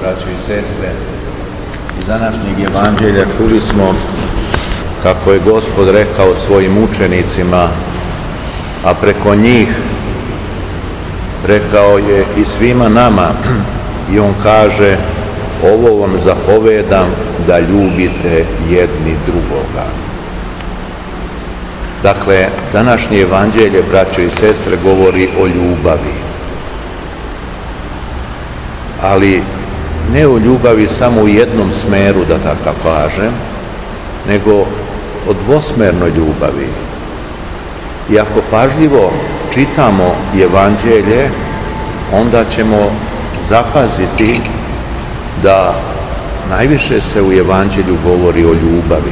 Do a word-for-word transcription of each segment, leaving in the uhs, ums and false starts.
braćo i sestre, iz današnjeg evanđelja čuli smo kako je Gospod rekao svojim učenicima, a preko njih rekao je i svima nama, i on kaže: ovo vam zapovedam, da ljubite jedni drugoga. Dakle, današnje evanđelje, braćo i sestre, govori o ljubavi. Ali ne o ljubavi samo u jednom smeru, da tako kažem, nego o dvosmernoj ljubavi. I ako pažljivo čitamo evanđelje, onda ćemo zapaziti da najviše se u evanđelju govori o ljubavi.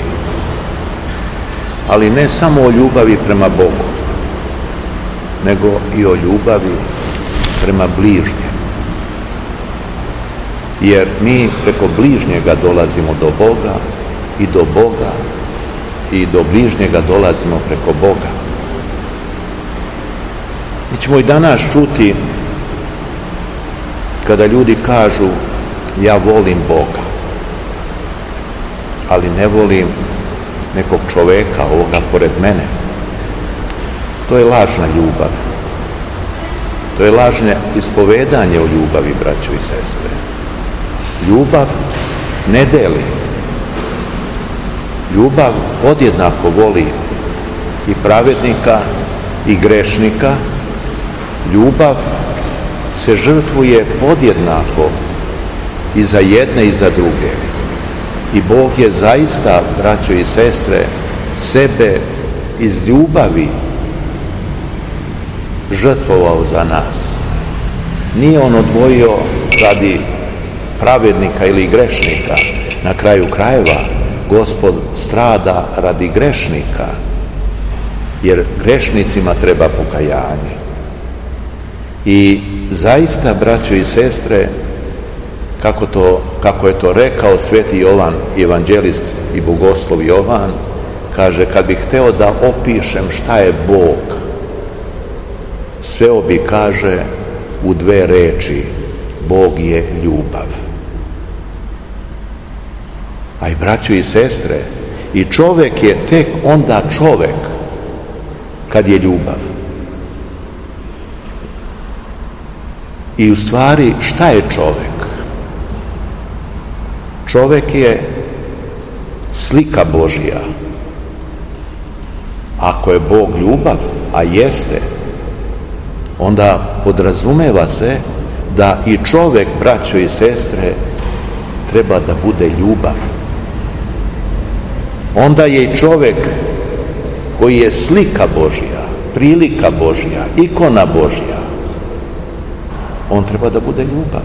Ali ne samo o ljubavi prema Bogu, nego i o ljubavi prema bližnjem. Jer mi preko bližnjega dolazimo do Boga i do Boga i do bližnjega dolazimo preko Boga. Mi ćemo i danas čuti kada ljudi kažu: ja volim Boga, ali ne volim nekog čoveka, ovoga pored mene. To je lažna ljubav. To je lažno ispovedanje o ljubavi, braćo i sestre. Ljubav ne deli. Ljubav podjednako voli i pravednika i grešnika. Ljubav se žrtvuje podjednako i za jedne i za druge. I Bog je zaista, braćo i sestre, sebe iz ljubavi žrtvovao za nas. Nije on odvojio radi pravednika ili grešnika. Na kraju krajeva Gospod strada radi grešnika, jer grešnicima treba pokajanje. I zaista, braćo i sestre, kako, to, kako je to rekao sveti Jovan, evanđelist i bogoslov Jovan, kaže: kad bih hteo da opišem šta je Bog, sveo bi, kaže, u dve reči: Bog je ljubav. A i braćo i sestre, i čovek je tek onda čovek kad je ljubav. I u stvari, šta je čovek? Čovek je slika Božja. Ako je Bog ljubav, a jeste, onda podrazumeva se da i čovek, braćo i sestre, treba da bude ljubav. Onda je i čovek koji je slika Božja, prilika Božja, ikona Božja, on treba da bude ljubav.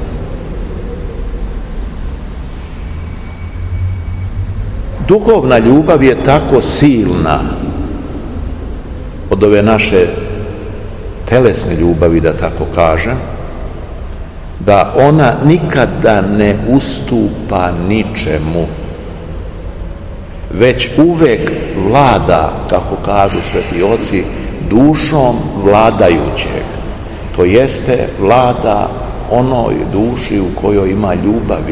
Duhovna ljubav je tako silna od ove naše telesne ljubavi, da tako kažem, da ona nikada ne ustupa ničemu, već uvek vlada, kako kažu sveti oci, dušom vladajućeg. To jeste, vlada onoj duši u kojoj ima ljubavi.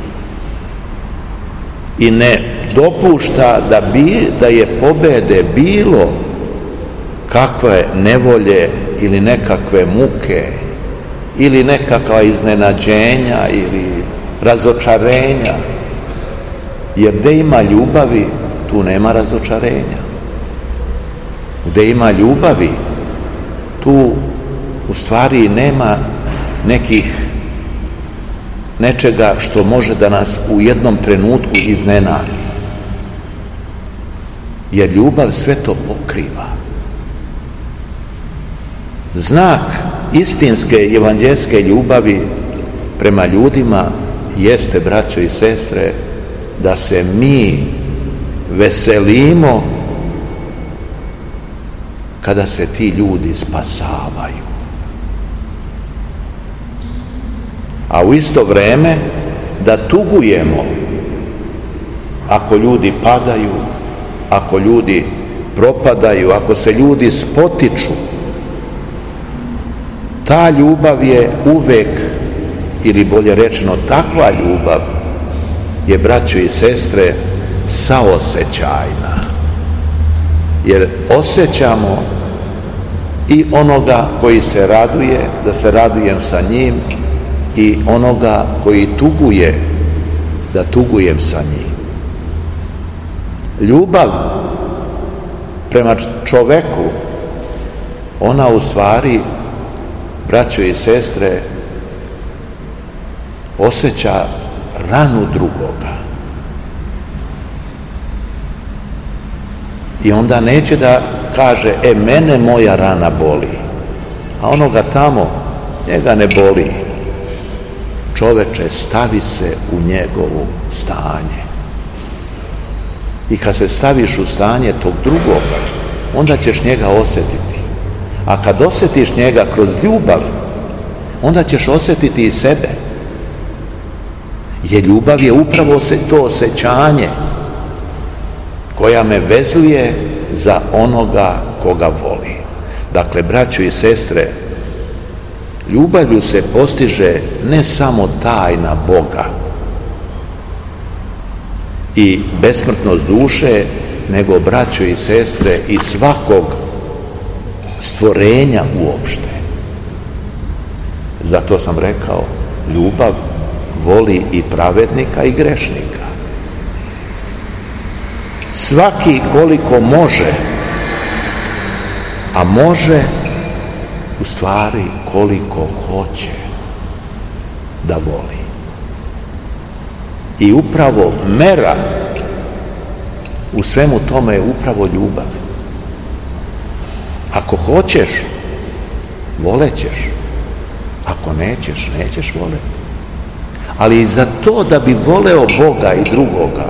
I ne dopušta da, bi, da je pobede bilo kakve nevolje ili nekakve muke ili nekakva iznenađenja ili razočarenja. Jer gde ima ljubavi, tu nema razočarenja. Gde ima ljubavi, tu u stvari nema nekih nečega što može da nas u jednom trenutku iznenadi. Jer ljubav sve to pokriva. Znak istinske evanđelske ljubavi prema ljudima jeste, braćo i sestre, da se mi veselimo kada se ti ljudi spasavaju. A u isto vreme da tugujemo ako ljudi padaju, ako ljudi propadaju, ako se ljudi spotiču. Ta ljubav je uvek ili bolje rečeno takva ljubav je, braćo i sestre, saosećajna. Jer osjećamo i onoga koji se raduje, da se radujem sa njim, i onoga koji tuguje, da tugujem sa njim. Ljubav prema čoveku, ona u stvari, braćo i sestre, osjeća ranu drugoga. I onda neće da kaže, e, mene moja rana boli, a onoga tamo, njega ne boli. Čoveče, stavi se u njegovo stanje. I kad se staviš u stanje tog drugoga, onda ćeš njega osjetiti. A kad osjetiš njega kroz ljubav, onda ćeš osjetiti i sebe. Jer ljubav je upravo to osjećanje koja me vezuje za onoga koga voli. Dakle, braćo i sestre, ljubavlju se postiže ne samo tajna Boga i besmrtnost duše, nego, braćo i sestre, i svakog stvorenja uopšte. Zato sam rekao, ljubav voli i pravednika i grešnika. Svaki koliko može, a može u stvari koliko hoće da voli. I upravo mera u svemu tome je upravo ljubav. Ako hoćeš, volećeš. Ako nećeš, nećeš voleti. Ali i za to da bi voleo Boga i drugoga,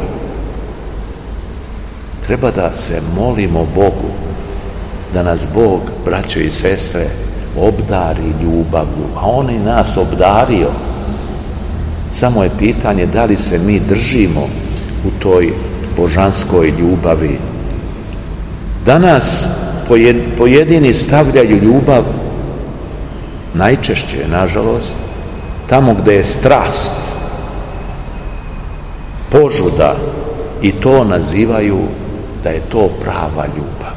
treba da se molimo Bogu, da nas Bog, braćo i sestre, obdari ljubavlju, a On i nas obdario. Samo je pitanje da li se mi držimo u toj božanskoj ljubavi. Danas pojedini stavljaju ljubav, najčešće, nažalost, tamo gde je strast, požuda, i to nazivaju da je to prava ljubav.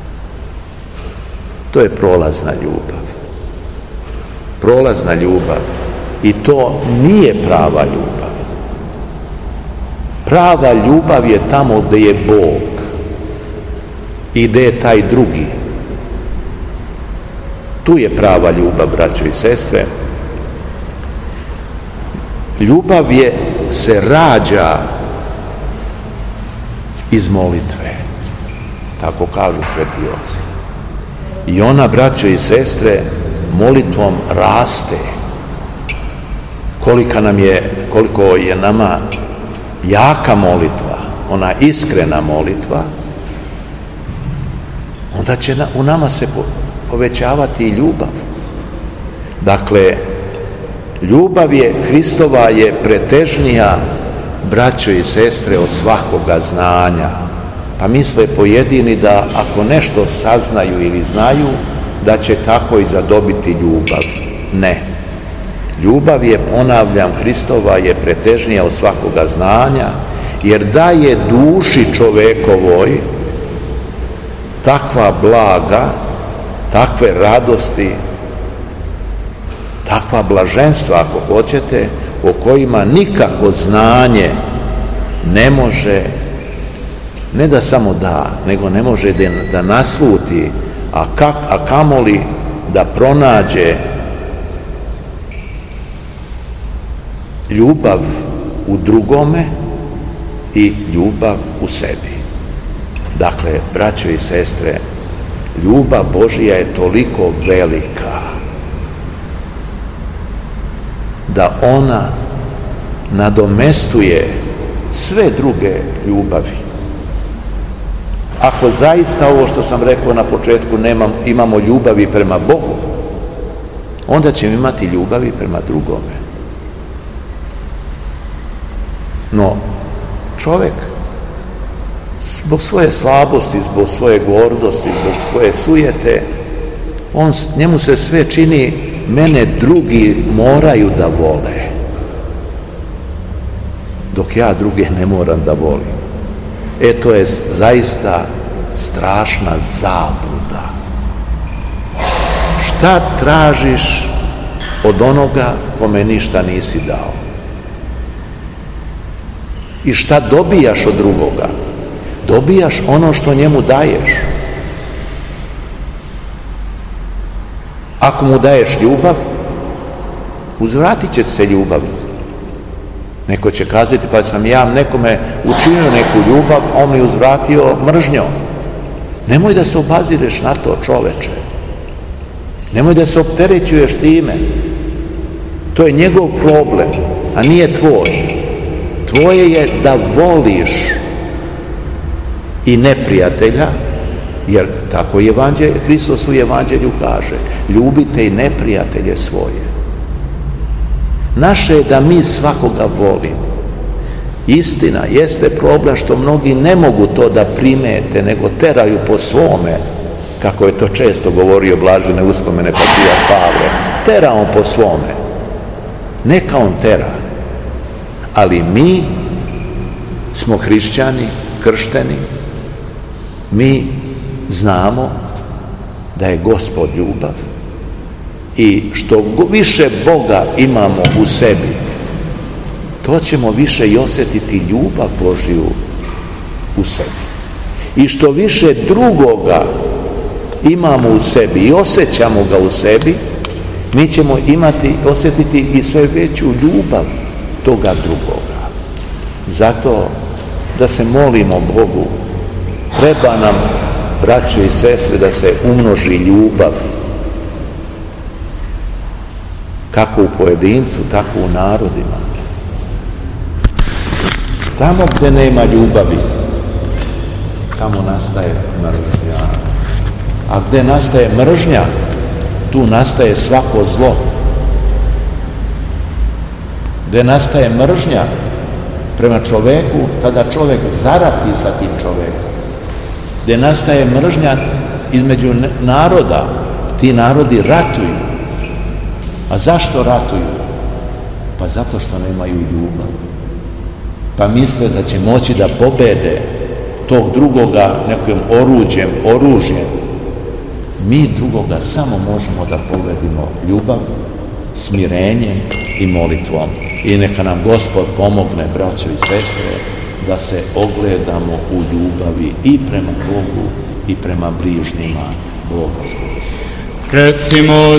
To je prolazna ljubav. Prolazna ljubav. I to nije prava ljubav. Prava ljubav je tamo gde je Bog i gde je taj drugi. Tu je prava ljubav, braćo i sestre. Ljubav je, se rađa iz molitve. Tako kažu sveti oci. I ona, braćo i sestre, molitvom raste. Kolika nam je, koliko je nama jaka molitva, ona iskrena molitva, onda će na, u nama se po, povećavati i ljubav. Dakle, ljubav je, Hristova je pretežnija, braćo i sestre, od svakoga znanja. Pa misle pojedini da ako nešto saznaju ili znaju, da će tako i zadobiti ljubav. Ne. Ljubav je, ponavljam, Hristova je pretežnija od svakoga znanja, jer daje duši čovekovoj takva blaga, takve radosti, takva blaženstva, ako hoćete, o kojima nikako znanje ne može, ne da samo da, nego ne može da, da nasluti, a, kak, a kamoli da pronađe ljubav u drugome i ljubav u sebi. Dakle, braćo i sestre, ljubav Božja je toliko velika da ona nadomestuje sve druge ljubavi. Ako zaista ovo što sam rekao na početku nemam, imamo ljubavi prema Bogu, onda ćemo imati ljubavi prema drugome. No, čovjek zbog svoje slabosti, zbog svoje gordosti, zbog svoje sujete, on, njemu se sve čini, mene drugi moraju da vole. dok ja druge ne moram da volim. E, to je zaista strašna zabluda. Šta tražiš od onoga kome ništa nisi dao? I šta dobijaš od drugoga? Dobijaš ono što njemu daješ. Ako mu daješ ljubav, uzvratit će se ljubav. Neko će kazati, pa sam ja nekome učinio neku ljubav, on mi uzvratio mržnjom. Nemoj da se obazireš na to, čoveče. Nemoj da se opterećuješ time. To je njegov problem, a nije tvoj. Tvoje je da voliš i neprijatelja, jer tako je evanđelje, Hristos u evanđelju kaže, ljubite i neprijatelje svoje. Naše je da mi svakoga volimo. Istina, jeste problem što mnogi ne mogu to da primete, nego teraju po svome, kako je to često govorio blažene uspomene patrijarh Pavle. Tera on po svome. Neka on tera. Ali mi smo hrišćani, kršteni, mi znamo da je Gospod ljubav i što više Boga imamo u sebi, to ćemo više i osjetiti ljubav Božju u sebi. I što više drugoga imamo u sebi i osjećamo ga u sebi, mi ćemo imati, osjetiti i sve veću ljubav toga drugoga. Zato da se molimo Bogu, treba nam, braćo i sestre, da se umnoži ljubav, kako u pojedincu, tako u narodima. Tamo gdje nema ljubavi, tamo nastaje mržnja. A gdje nastaje mržnja, tu nastaje svako zlo. Gdje nastaje mržnja prema čoveku, tada čovjek zarati sa tim čovekom. Gdje nastaje mržnja između naroda, ti narodi ratuju. A zašto ratuju? Pa zato što nemaju ljubav. Pa misle da će moći da pobede tog drugoga nekim oruđem, oružjem. Mi drugoga samo možemo da pobedimo ljubav, smirenjem i molitvom. I neka nam Gospod pomogne, braćo i sestre, da se ogledamo u ljubavi i prema Bogu i prema bližnjima. Bog vas blagoslovi.